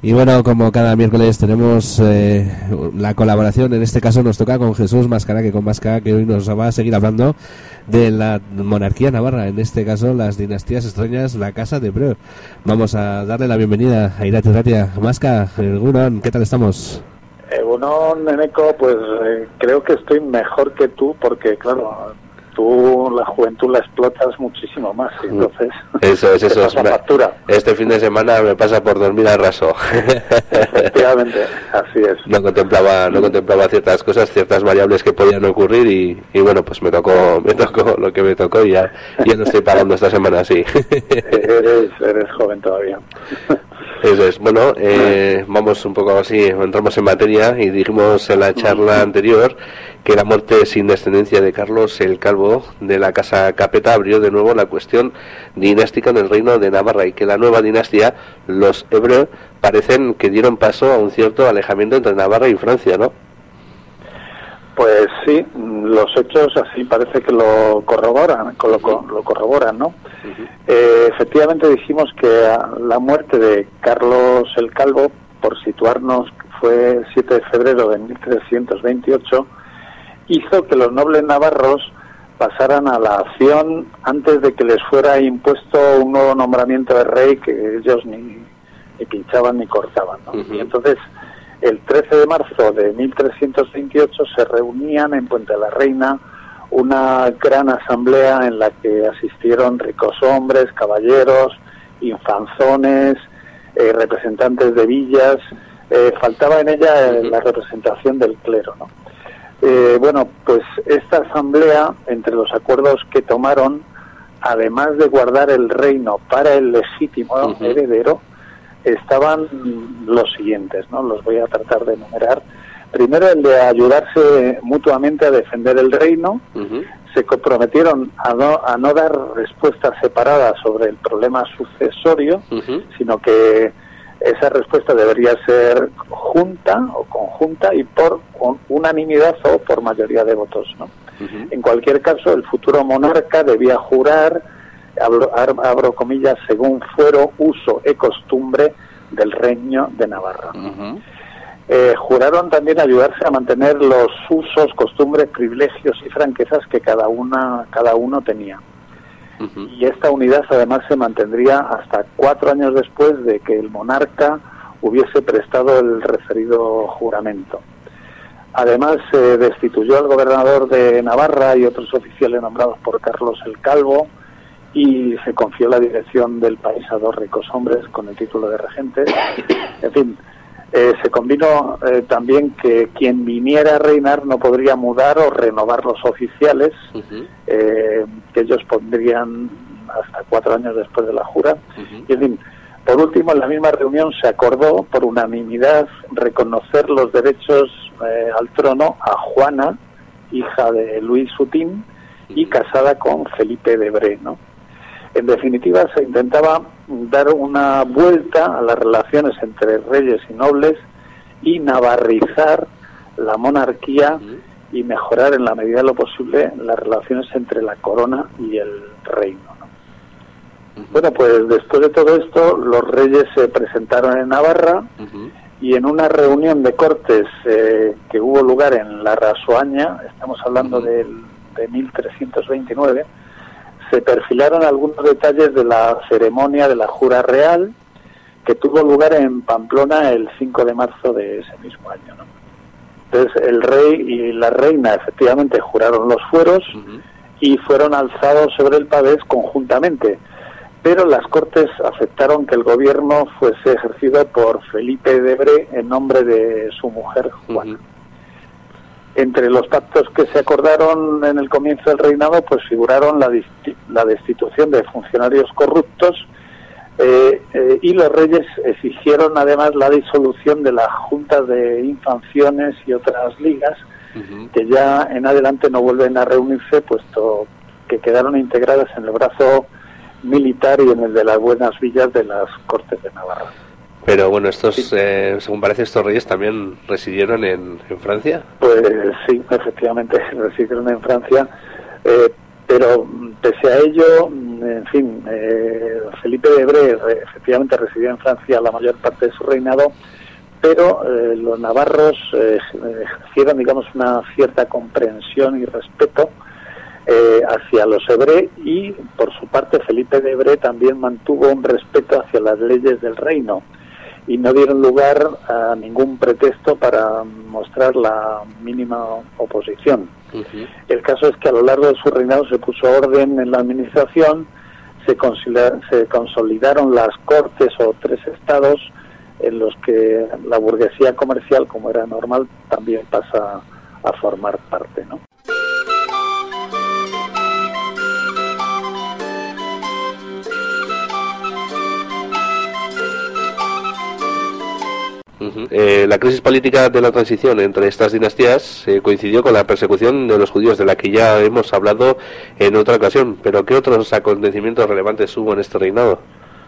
Y bueno, como cada miércoles tenemos la colaboración, en este caso nos toca con Jesús Máscara, que hoy nos va a seguir hablando de la monarquía navarra, en este caso las dinastías extrañas, la Casa de Breu. Vamos a darle la bienvenida a Irati Ratia. Máscara, Egunon, ¿qué tal estamos? Egunon, Neneco, pues creo que estoy mejor que tú, porque claro, tú la juventud la explotas muchísimo más, y entonces eso pasa factura. Este fin de semana me pasa por dormir al raso. Efectivamente, así es. No contemplaba ciertas cosas, ciertas variables que podían ocurrir y bueno, pues me tocó lo que me tocó y ya no estoy pagando esta semana, sí. Eres joven todavía. Eso es. Bueno, vamos un poco así, entramos en materia y dijimos en la charla anterior que la muerte sin descendencia de Carlos el Calvo de la Casa Capeta abrió de nuevo la cuestión dinástica en el reino de Navarra y que la nueva dinastía, los Breu, parecen que dieron paso a un cierto alejamiento entre Navarra y Francia, ¿no? Pues sí, los hechos así parece que lo corroboran, ¿no? Efectivamente dijimos que la muerte de Carlos el Calvo, por situarnos, fue el 7 de febrero de 1328, hizo que los nobles navarros pasaran a la acción antes de que les fuera impuesto un nuevo nombramiento de rey que ellos ni pinchaban ni cortaban, ¿no? Y entonces, el 13 de marzo de 1328 se reunían en Puente de la Reina una gran asamblea en la que asistieron ricos hombres, caballeros, infanzones, representantes de villas. Faltaba en ella la representación del clero, ¿no? Bueno, pues esta asamblea, entre los acuerdos que tomaron, además de guardar el reino para el legítimo heredero, estaban los siguientes, ¿no? Los voy a tratar de enumerar. Primero, el de ayudarse mutuamente a defender el reino. Se comprometieron a no dar respuestas separadas sobre el problema sucesorio, sino que esa respuesta debería ser junta o conjunta y por unanimidad o por mayoría de votos, ¿no? En cualquier caso, el futuro monarca debía jurar, abro comillas, según fuero uso y costumbre del reino de Navarra. Juraron también ayudarse a mantener los usos, costumbres, privilegios y franquezas que cada uno tenía. Y esta unidad además se mantendría hasta 4 años después de que el monarca hubiese prestado el referido juramento. Además, se destituyó al gobernador de Navarra y otros oficiales nombrados por Carlos el Calvo, y se confió la dirección del país a 2 ricos hombres con el título de regentes. En fin, se combinó también que quien viniera a reinar no podría mudar o renovar los oficiales, que ellos pondrían hasta 4 años después de la jura. Y en fin, por último, en la misma reunión se acordó por unanimidad reconocer los derechos al trono a Juana, hija de Luis Sutín y casada con Felipe de Breu, ¿no? En definitiva, se intentaba dar una vuelta a las relaciones entre reyes y nobles y navarrizar la monarquía y mejorar en la medida de lo posible las relaciones entre la corona y el reino, ¿no? Bueno, pues después de todo esto, los reyes se presentaron en Navarra y en una reunión de cortes que hubo lugar en la Rasoaña, estamos hablando de 1329, se perfilaron algunos detalles de la ceremonia de la jura real que tuvo lugar en Pamplona el 5 de marzo de ese mismo año, ¿no? Entonces el rey y la reina efectivamente juraron los fueros y fueron alzados sobre el pavés conjuntamente, pero las Cortes aceptaron que el gobierno fuese ejercido por Felipe de Breu en nombre de su mujer Juana. Entre los pactos que se acordaron en el comienzo del reinado, pues figuraron la destitución de funcionarios corruptos y los reyes exigieron además la disolución de las juntas de infanciones y otras ligas que ya en adelante no vuelven a reunirse, puesto que quedaron integradas en el brazo militar y en el de las buenas villas de las Cortes de Navarra. Pero bueno, estos, según parece, estos reyes también residieron en Francia. Pues sí, efectivamente, residieron en Francia, pero pese a ello, en fin, Felipe de Bre efectivamente residió en Francia la mayor parte de su reinado, pero los navarros ejercieron, digamos, una cierta comprensión y respeto hacia los Ebre, y por su parte Felipe de Bre también mantuvo un respeto hacia las leyes del reino y no dieron lugar a ningún pretexto para mostrar la mínima oposición. El caso es que a lo largo de su reinado se puso orden en la administración, se consolidaron las cortes o 3 estados en los que la burguesía comercial, como era normal, también pasa a formar parte, ¿no? La crisis política de la transición entre estas dinastías coincidió con la persecución de los judíos, de la que ya hemos hablado en otra ocasión. Pero ¿qué otros acontecimientos relevantes hubo en este reinado?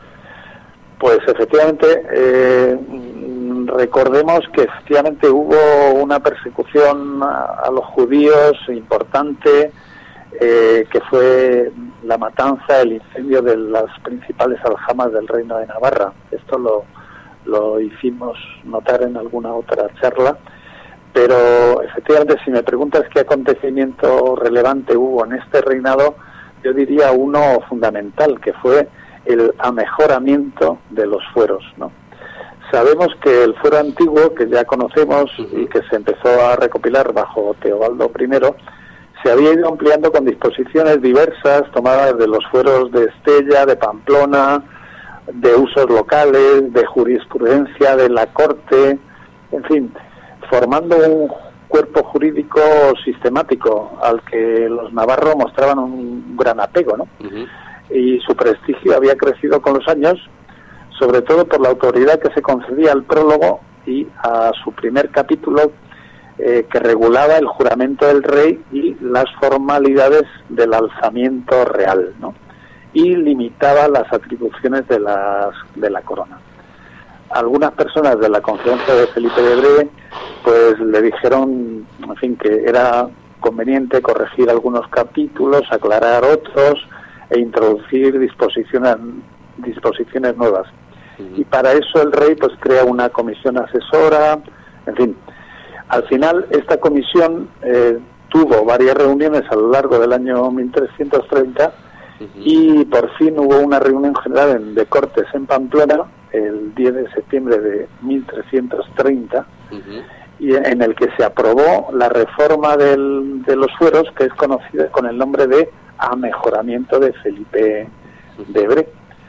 Pues efectivamente, recordemos que efectivamente hubo una persecución a los judíos importante, que fue la matanza, el incendio de las principales aljamas del Reino de Navarra. Esto lo hicimos notar en alguna otra charla, pero efectivamente, si me preguntas qué acontecimiento relevante hubo en este reinado, yo diría uno fundamental, que fue el amejoramiento de los fueros, ¿no? Sabemos que el fuero antiguo, que ya conocemos y que se empezó a recopilar bajo Teobaldo I, se había ido ampliando con disposiciones diversas tomadas de los fueros de Estella, de Pamplona, de usos locales, de jurisprudencia de la corte, en fin, formando un cuerpo jurídico sistemático al que los navarros mostraban un gran apego, ¿no? Y su prestigio había crecido con los años, sobre todo por la autoridad que se concedía al prólogo y a su primer capítulo, que regulaba el juramento del rey y las formalidades del alzamiento real, ¿no? Y limitaba las atribuciones de la corona. Algunas personas de la confianza de Felipe de Bre pues le dijeron, en fin, que era conveniente corregir algunos capítulos, aclarar otros e introducir disposiciones nuevas. Y para eso el rey pues crea una comisión asesora, en fin. Al final esta comisión tuvo varias reuniones a lo largo del año 1330 y por fin hubo una reunión general de Cortes en Pamplona el 10 de septiembre de 1330 y en el que se aprobó la reforma de los fueros, que es conocida con el nombre de amejoramiento de Felipe de Bre.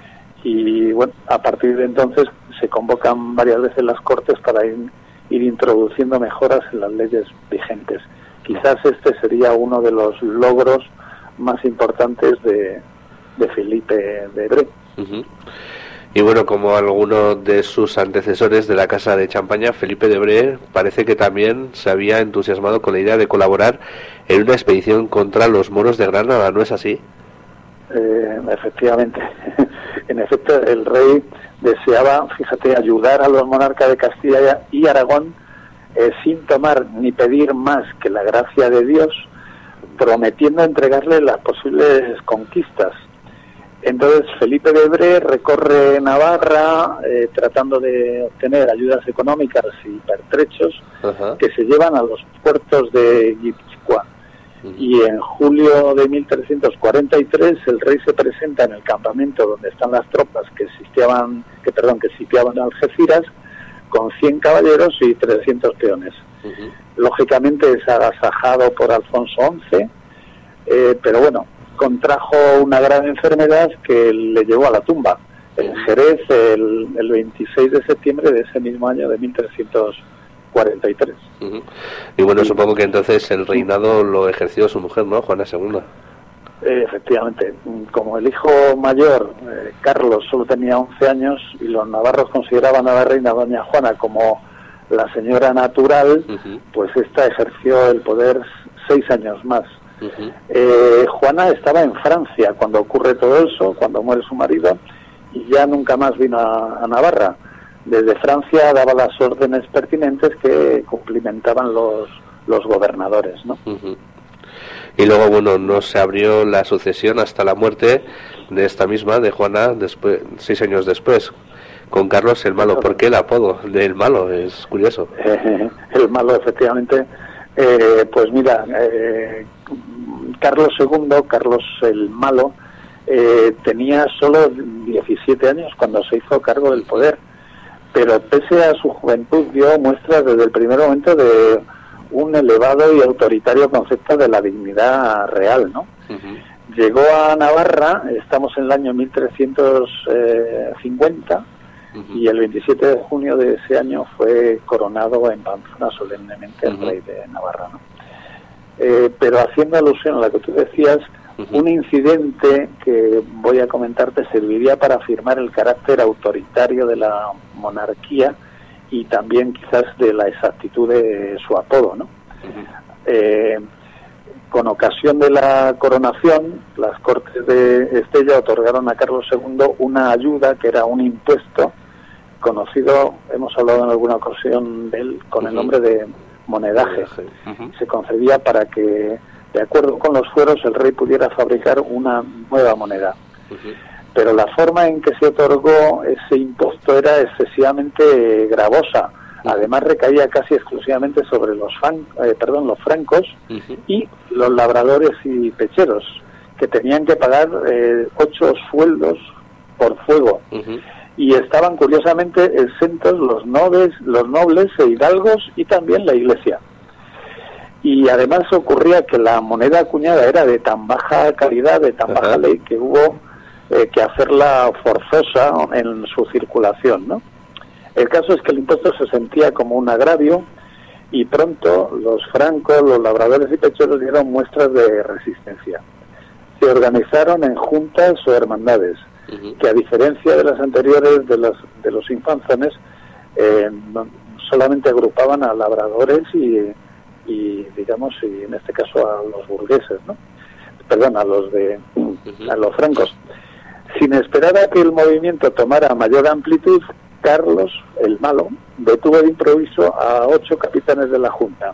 Y bueno, a partir de entonces se convocan varias veces las Cortes para ir introduciendo mejoras en las leyes vigentes. Quizás este sería uno de los logros más importantes de Felipe de Bre. Y bueno, como alguno de sus antecesores de la Casa de Champaña, Felipe de Bre parece que también se había entusiasmado con la idea de colaborar en una expedición contra los moros de Granada, ¿no es así? Efectivamente. En efecto, el rey deseaba, fíjate, ayudar a los monarcas de Castilla y Aragón sin tomar ni pedir más que la gracia de Dios, prometiendo entregarle las posibles conquistas. Entonces Felipe de Bre recorre Navarra tratando de obtener ayudas económicas y pertrechos que se llevan a los puertos de Guipúzcoa. Y en julio de 1343 el rey se presenta en el campamento donde están las tropas que sitiaban Algeciras, con 100 caballeros y 300 peones. Lógicamente es agasajado por Alfonso XI, pero bueno, contrajo una gran enfermedad que le llevó a la tumba en Jerez el 26 de septiembre de ese mismo año de 1343. Y bueno, supongo que entonces el reinado lo ejerció su mujer, ¿no? Juana II. Efectivamente, como el hijo mayor, Carlos, solo tenía 11 años y los navarros consideraban a la reina doña Juana como la señora natural, pues esta ejerció el poder 6 años más. Juana estaba en Francia cuando ocurre todo eso, cuando muere su marido, y ya nunca más vino a Navarra. Desde Francia daba las órdenes pertinentes que cumplimentaban los gobernadores, ¿no? y luego, bueno, no se abrió la sucesión hasta la muerte de esta misma, de Juana, 6 años después, con Carlos el Malo. ¿Por qué el apodo del Malo? Es curioso. El Malo, efectivamente. Pues mira, Carlos II, Carlos el Malo, tenía solo 17 años cuando se hizo cargo del poder, pero pese a su juventud dio muestras desde el primer momento de un elevado y autoritario concepto de la dignidad real, ¿no? Llegó a Navarra, estamos en el año 1350, y el 27 de junio de ese año fue coronado en Pamplona solemnemente el rey de Navarra, ¿no? Pero haciendo alusión a lo que tú decías, un incidente que voy a comentarte serviría para afirmar el carácter autoritario de la monarquía y también quizás de la exactitud de su apodo, ¿no? Con ocasión de la coronación, las Cortes de Estella otorgaron a Carlos II una ayuda que era un impuesto conocido, hemos hablado en alguna ocasión de él, con el nombre de monedaje. Se concedía para que, de acuerdo con los fueros, el rey pudiera fabricar una nueva moneda. Pero la forma en que se otorgó ese impuesto era excesivamente gravosa. Además recaía casi exclusivamente sobre los francos y los labradores y pecheros, que tenían que pagar 8 sueldos por fuego. Y estaban curiosamente exentos los nobles e hidalgos y también la iglesia. Y además ocurría que la moneda acuñada era de tan baja calidad, de tan baja ley, que hubo que hacerla forzosa en su circulación, ¿no? El caso es que el impuesto se sentía como un agravio y pronto los francos, los labradores y pecheros dieron muestras de resistencia. Se organizaron en juntas o hermandades, que a diferencia de las anteriores de los infanzones, solamente agrupaban a labradores y digamos, y en este caso a los burgueses, ¿no? Perdón, a los francos. Sin esperar a que el movimiento tomara mayor amplitud, Carlos, el Malo, detuvo de improviso a 8 capitanes de la Junta.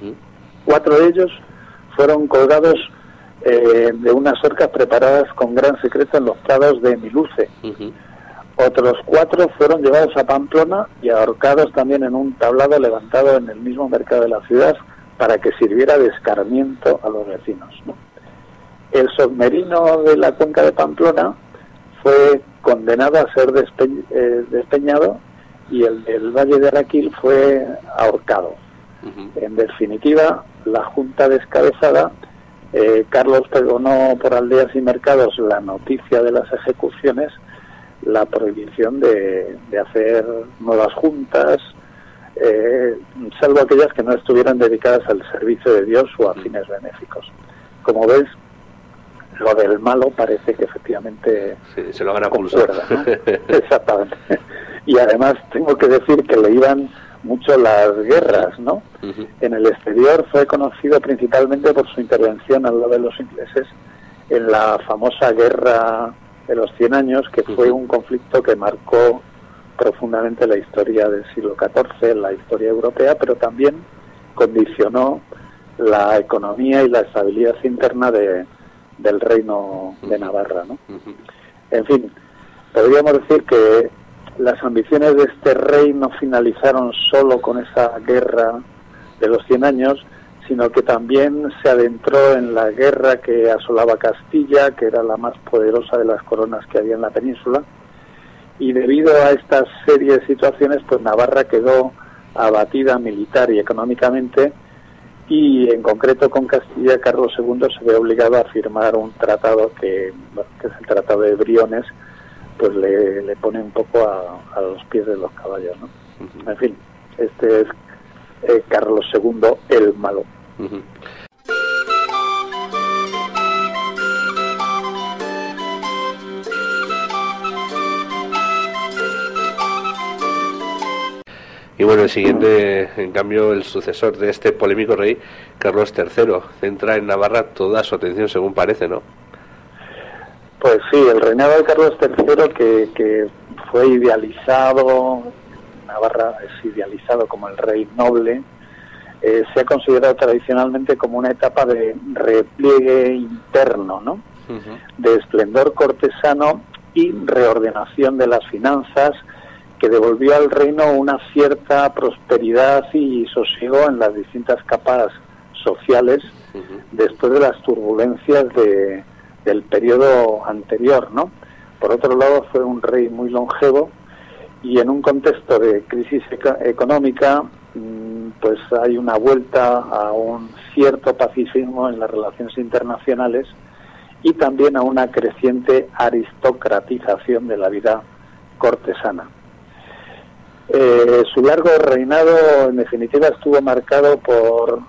4 de ellos fueron colgados de unas horcas preparadas con gran secreto en los prados de Miluce. Otros 4 fueron llevados a Pamplona y ahorcados también en un tablado levantado en el mismo mercado de la ciudad para que sirviera de escarmiento a los vecinos, ¿no? El submarino de la cuenca de Pamplona fue condenado a ser despeñado y el del Valle de Araquil fue ahorcado. En definitiva, la Junta descabezada, Carlos pregonó por aldeas y mercados la noticia de las ejecuciones, la prohibición de hacer nuevas juntas, salvo aquellas que no estuvieran dedicadas al servicio de Dios o a fines benéficos. Como ves, lo del Malo parece que efectivamente se lo van a pulsar, ¿no? Exactamente. Y además tengo que decir que le iban mucho las guerras, ¿no? En el exterior fue conocido principalmente por su intervención al lado de los ingleses en la famosa guerra de los 100 años, que fue un conflicto que marcó profundamente la historia del siglo XIV, la historia europea, pero también condicionó la economía y la estabilidad interna del reino de Navarra, ¿no? En fin, podríamos decir que las ambiciones de este rey no finalizaron solo con esa guerra de los 100 años, sino que también se adentró en la guerra que asolaba Castilla, que era la más poderosa de las coronas que había en la península, y debido a estas serie de situaciones, pues Navarra quedó abatida militar y económicamente, y en concreto con Castilla, Carlos II se ve obligado a firmar un tratado que es el Tratado de Briones, pues le pone un poco a los pies de los caballos, ¿no? En fin, este es Carlos II el Malo. Y bueno, el siguiente, en cambio, el sucesor de este polémico rey, Carlos III, centra en Navarra toda su atención, según parece, ¿no? Pues sí, el reinado de Carlos III, que fue idealizado, Navarra es idealizado como el rey noble, se ha considerado tradicionalmente como una etapa de repliegue interno, ¿no? De esplendor cortesano y reordenación de las finanzas, que devolvió al reino una cierta prosperidad y sosiego en las distintas capas sociales después de las turbulencias del periodo anterior, ¿no? Por otro lado, fue un rey muy longevo, y en un contexto de crisis económica, pues hay una vuelta a un cierto pacifismo en las relaciones internacionales y también a una creciente aristocratización de la vida cortesana. Su largo reinado, en definitiva, estuvo marcado por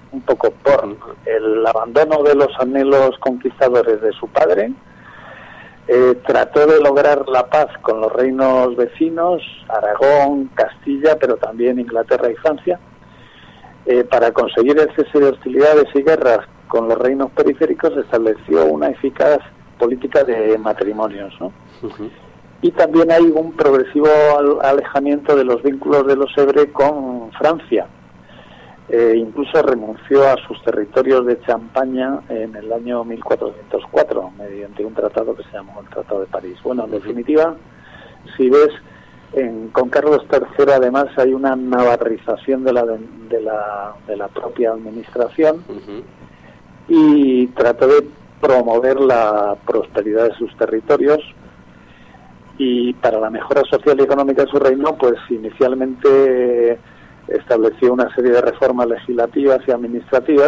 el abandono de los anhelos conquistadores de su padre. Trató de lograr la paz con los reinos vecinos, Aragón, Castilla, pero también Inglaterra y Francia. Para conseguir el cese de hostilidades y guerras con los reinos periféricos, estableció una eficaz política de matrimonios, ¿no? Y también hay un progresivo alejamiento de los vínculos de los Ebre con Francia. Incluso renunció a sus territorios de Champaña en el año 1404 mediante un tratado que se llamó el Tratado de París. Bueno, en definitiva, si ves, con Carlos III además hay una navarrización de la propia administración, y trató de promover la prosperidad de sus territorios, y para la mejora social y económica de su reino, pues inicialmente estableció una serie de reformas legislativas y administrativas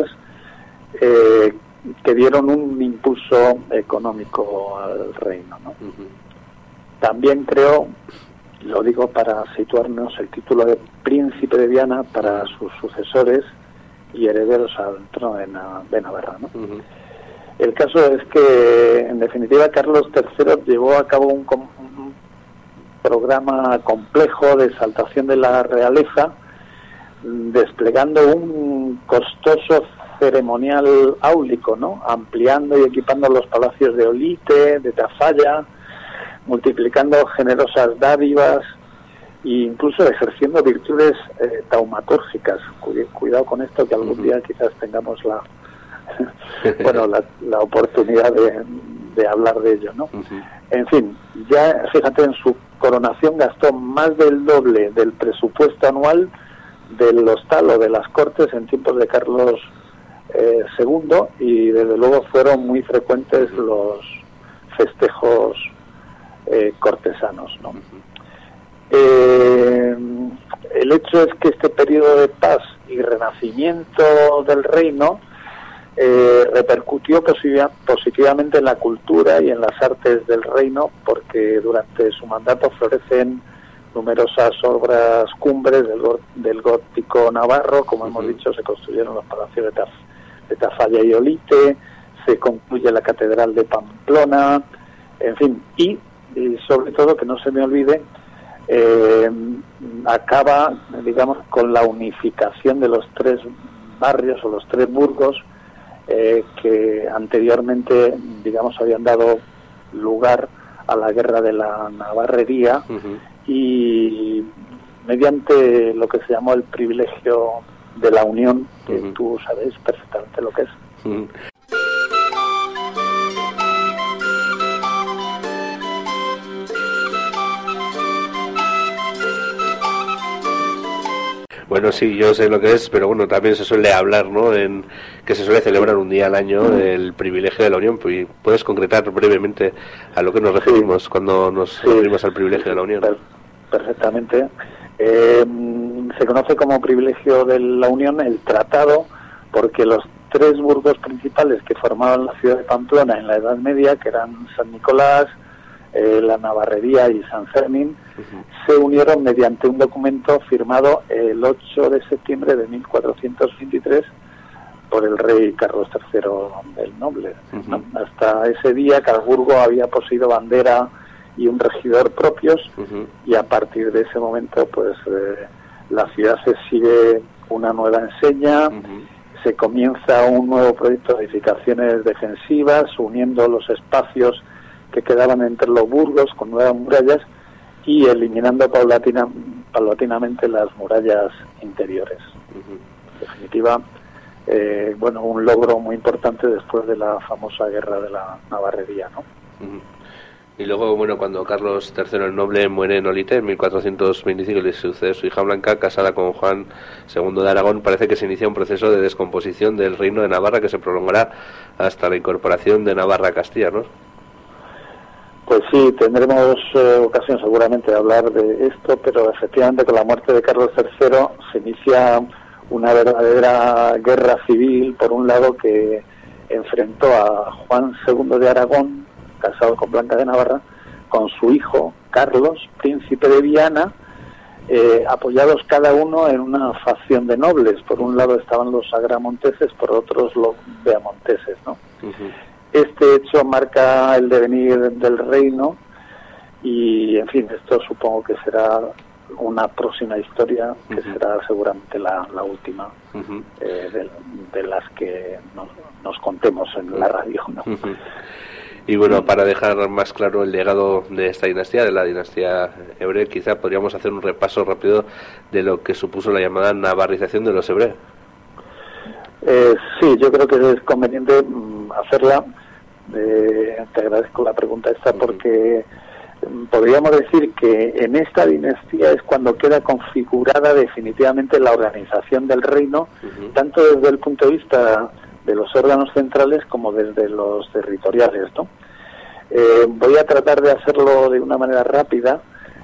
que dieron un impulso económico al reino, ¿no? También creó, lo digo para situarnos, el título de Príncipe de Viana para sus sucesores y herederos al trono de Navarra, ¿no? El caso es que, en definitiva, Carlos III llevó a cabo un programa complejo de exaltación de la realeza, desplegando un costoso ceremonial áulico, ¿no? Ampliando y equipando los palacios de Olite, de Tafalla, multiplicando generosas dádivas e incluso ejerciendo virtudes taumatúrgicas. Cuidado con esto, que algún día quizás tengamos la oportunidad de hablar de ello, ¿no? En fin, ya fíjate, en su coronación gastó más del doble del presupuesto anual del hostal o de las cortes en tiempos de Carlos II, y desde luego fueron muy frecuentes los festejos cortesanos, ¿no? El hecho es que este periodo de paz y renacimiento del reino repercutió positivamente en la cultura y en las artes del reino, porque durante su mandato florecen numerosas obras cumbres del gótico navarro. Como hemos dicho, se construyeron los palacios de Tafalla y Olite, se concluye la catedral de Pamplona, en fin, y sobre todo, que no se me olvide, acaba, digamos, con la unificación de los tres barrios o los tres burgos que anteriormente, digamos, habían dado lugar a la guerra de la Navarrería, y mediante lo que se llamó el privilegio de la unión, que tú sabes perfectamente lo que es. Bueno, sí, yo sé lo que es, pero bueno, también se suele hablar, ¿no?, que se suele celebrar un día al año el privilegio de la unión. ¿Puedes concretar brevemente a lo que nos referimos cuando nos referimos al privilegio de la unión? Perfectamente. Se conoce como privilegio de la unión el tratado, porque los tres burgos principales que formaban la ciudad de Pamplona en la Edad Media, que eran San Nicolás, la Navarrería y San Fermín, se unieron mediante un documento firmado el 8 de septiembre de 1423 por el rey Carlos III el Noble. Hasta ese día cada burgo había poseído bandera y un regidor propios, y a partir de ese momento pues la ciudad se sigue una nueva enseña, se comienza un nuevo proyecto de edificaciones defensivas, uniendo los espacios que quedaban entre los burgos con nuevas murallas y eliminando paulatinamente las murallas interiores. En definitiva, bueno, un logro muy importante después de la famosa guerra de la Navarrería, ¿no? Y luego, bueno, cuando Carlos III el Noble muere en Olite en 1425 y le sucede su hija Blanca, casada con Juan II de Aragón, parece que se inicia un proceso de descomposición del reino de Navarra que se prolongará hasta la incorporación de Navarra a Castilla, ¿no? Pues sí, tendremos ocasión seguramente de hablar de esto, pero efectivamente con la muerte de Carlos III se inicia una verdadera guerra civil, por un lado, que enfrentó a Juan II de Aragón, casado con Blanca de Navarra, con su hijo Carlos, príncipe de Viana, apoyados cada uno en una facción de nobles. Por un lado estaban los agramonteses, por otros los beamonteses, ¿no? Este hecho marca el devenir del reino y, en fin, esto supongo que será una próxima historia que será seguramente la última de las que nos contemos en la radio, ¿no? Y bueno, para dejar más claro el legado de esta dinastía, de la dinastía Hebreo, quizá podríamos hacer un repaso rápido de lo que supuso la llamada navarrización de los hebreos. Sí, yo creo que es conveniente hacerla. Te agradezco la pregunta esta porque podríamos decir que en esta dinastía es cuando queda configurada definitivamente la organización del reino, tanto desde el punto de vista de los órganos centrales como desde los territoriales, ¿no? Voy a tratar de hacerlo de una manera rápida.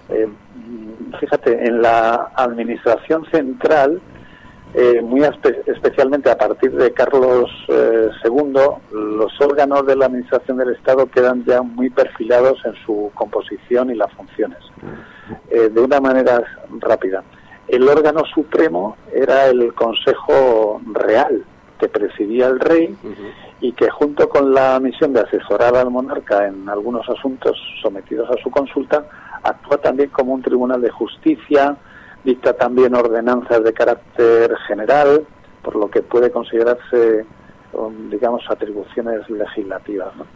Fíjate, en la administración central, muy especialmente a partir de Carlos II, los órganos de la administración del Estado quedan ya muy perfilados en su composición y las funciones. De una manera rápida, el órgano supremo era el Consejo Real, que presidía el rey y que, junto con la misión de asesorar al monarca en algunos asuntos sometidos a su consulta, actúa también como un tribunal de justicia, dicta también ordenanzas de carácter general, por lo que puede considerarse, digamos, atribuciones legislativas, ¿no?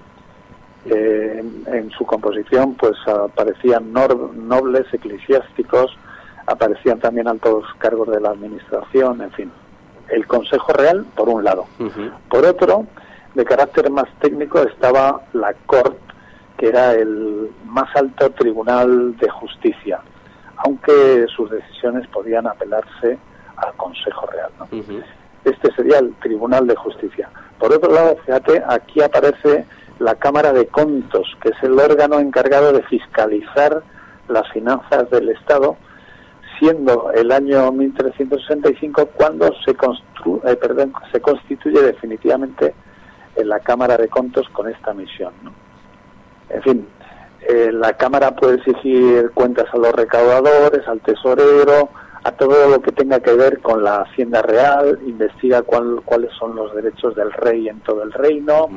En su composición pues aparecían nobles eclesiásticos, aparecían también altos cargos de la administración, en fin. El Consejo Real, por un lado. Por otro, de carácter más técnico, estaba la Cort, que era el más alto tribunal de justicia, aunque sus decisiones podían apelarse al Consejo Real, ¿no? Este sería el Tribunal de Justicia. Por otro lado, fíjate, aquí aparece la Cámara de Contos, que es el órgano encargado de fiscalizar las finanzas del Estado, siendo el año 1365 cuando se constituye definitivamente en la Cámara de Contos con esta misión, ¿no? En fin, la Cámara puede exigir cuentas a los recaudadores, al tesorero, a todo lo que tenga que ver con la hacienda real, investiga cuáles son los derechos del rey en todo el reino,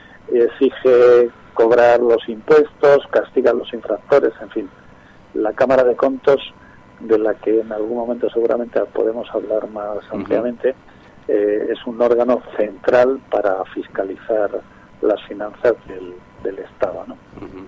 exige cobrar los impuestos, castiga a los infractores, en fin. La Cámara de Contos, de la que en algún momento seguramente podemos hablar más ampliamente, es un órgano central para fiscalizar las finanzas del Estado, ¿no?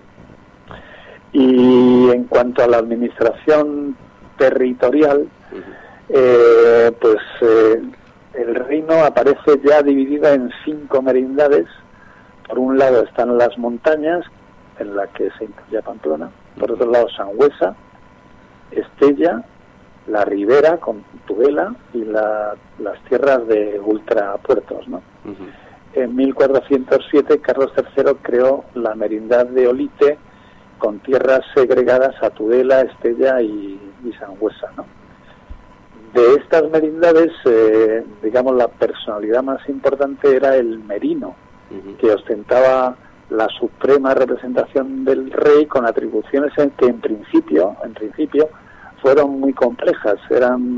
Y en cuanto a la administración territorial, pues el reino aparece ya dividido en 5 merindades. Por un lado están las montañas, en la que se incluye Pamplona. Por otro lado Sangüesa, Estella, la Ribera con Tudela y las tierras de ultrapuertos, ¿no? En 1407 Carlos III creó la merindad de Olite, con tierras segregadas a Tudela, Estella y Sangüesa, ¿no? De estas merindades, digamos, la personalidad más importante era el merino, que ostentaba la suprema representación del rey, con atribuciones que en principio fueron muy complejas. Eran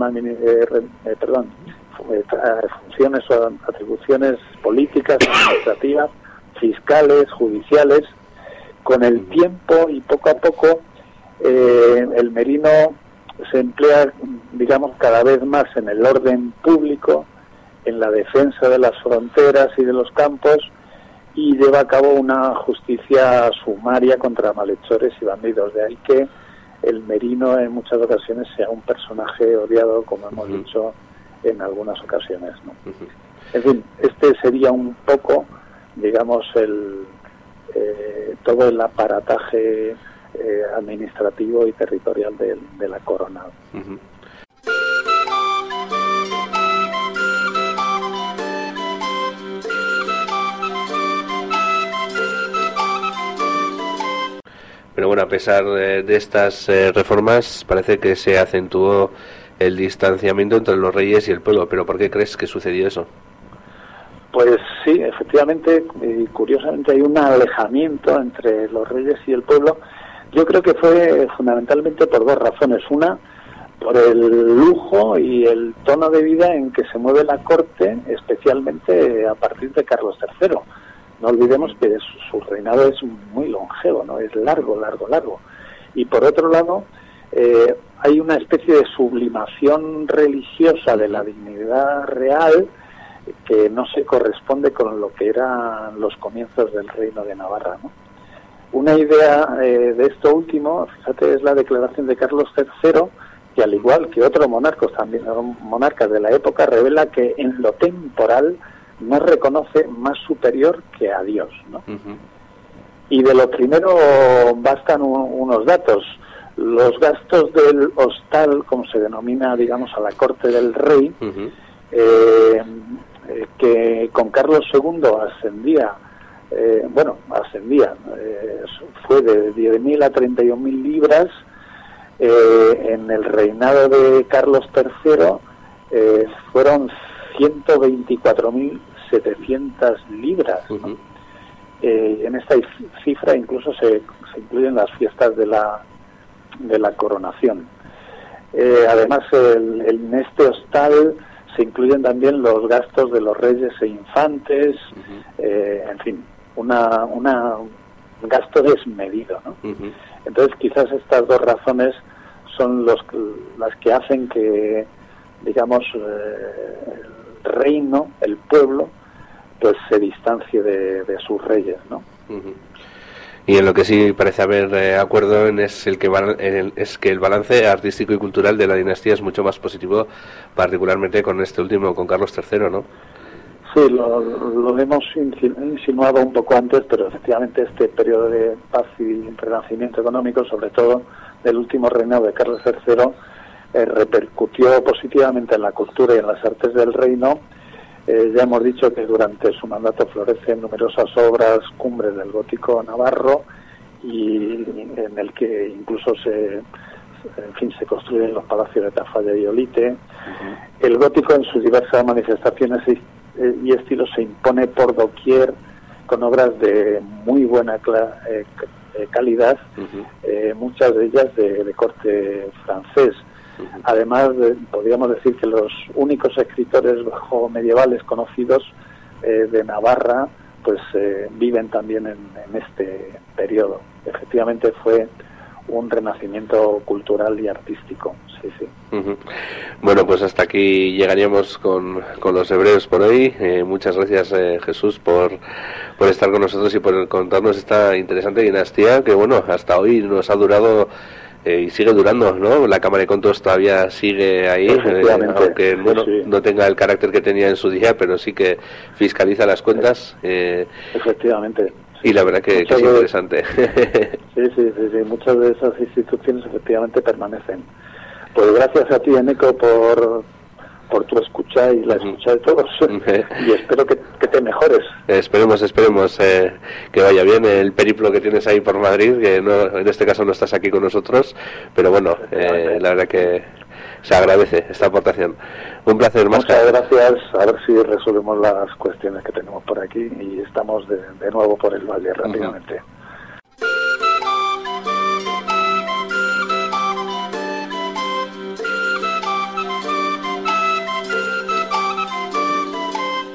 funciones o atribuciones políticas, administrativas, fiscales, judiciales. Con el tiempo y poco a poco, el merino se emplea, digamos, cada vez más en el orden público, en la defensa de las fronteras y de los campos, y lleva a cabo una justicia sumaria contra malhechores y bandidos. De ahí que el merino en muchas ocasiones sea un personaje odiado, como hemos dicho, en algunas ocasiones, ¿no? En fin, este sería un poco, digamos, todo el aparataje administrativo y territorial de la corona. Pero bueno, a pesar de estas reformas, parece que se acentuó el distanciamiento entre los reyes y el pueblo. ¿Pero por qué crees que sucedió eso? Pues sí, efectivamente, y curiosamente hay un alejamiento entre los reyes y el pueblo. Yo creo que fue fundamentalmente por dos razones. Una, por el lujo y el tono de vida en que se mueve la corte, especialmente a partir de Carlos III. No olvidemos que su reinado es muy longevo, ¿no? Es largo. Y por otro lado, hay una especie de sublimación religiosa de la dignidad real que no se corresponde con lo que eran los comienzos del Reino de Navarra, ¿no? Una idea de esto último, fíjate, es la declaración de Carlos III, que al igual que otros monarcas de la época, revela que en lo temporal no reconoce más superior que a Dios, ¿no? Y de lo primero bastan unos datos. Los gastos del hostal, como se denomina, digamos, a la corte del rey, que con Carlos II ascendía, fue de 10.000 a 31.000 libras. En el reinado de Carlos III fueron 124.700 libras, ¿no? En esta cifra incluso se incluyen las fiestas de la coronación. Además, en este hostal se incluyen también los gastos de los reyes e infantes, en fin, un gasto desmedido, ¿no? Entonces, quizás estas dos razones son las que hacen que, digamos, el reino, el pueblo, pues se distancie de sus reyes, ¿no? Y en lo que sí parece haber acuerdo es que el balance artístico y cultural de la dinastía es mucho más positivo, particularmente con este último, con Carlos III, ¿no? Sí, lo hemos insinuado un poco antes, pero efectivamente este periodo de paz y renacimiento económico, sobre todo del último reinado de Carlos III, repercutió positivamente en la cultura y en las artes del reino. Ya hemos dicho que durante su mandato florecen numerosas obras cumbres del gótico navarro, y en el que incluso se construyen los palacios de Tafalla y Olite. El gótico en sus diversas manifestaciones y estilos se impone por doquier con obras de muy buena calidad, muchas de ellas de corte francés. Además, podríamos decir que los únicos escritores bajo medievales conocidos de Navarra, pues viven también en este periodo. Efectivamente fue un renacimiento cultural y artístico, sí. Bueno, pues hasta aquí llegaríamos con los hebreos por hoy. Muchas gracias, Jesús, por estar con nosotros y por contarnos esta interesante dinastía que, bueno, hasta hoy nos ha durado y sigue durando, ¿no? La Cámara de Contos todavía sigue ahí, aunque bueno, no tenga el carácter que tenía en su día, pero sí que fiscaliza las cuentas. Efectivamente. Y la verdad que es interesante. Sí, muchas de esas instituciones efectivamente permanecen. Pues gracias a ti, Eneco, por tu escucha y la escucha de todos. Y espero que te mejores. Esperemos que vaya bien el periplo que tienes ahí por Madrid, que no, en este caso no estás aquí con nosotros, pero bueno, la verdad que se agradece esta aportación. Un placer, Máscara. Muchas gracias. A ver si resolvemos las cuestiones que tenemos por aquí y estamos de nuevo por el valle rápidamente.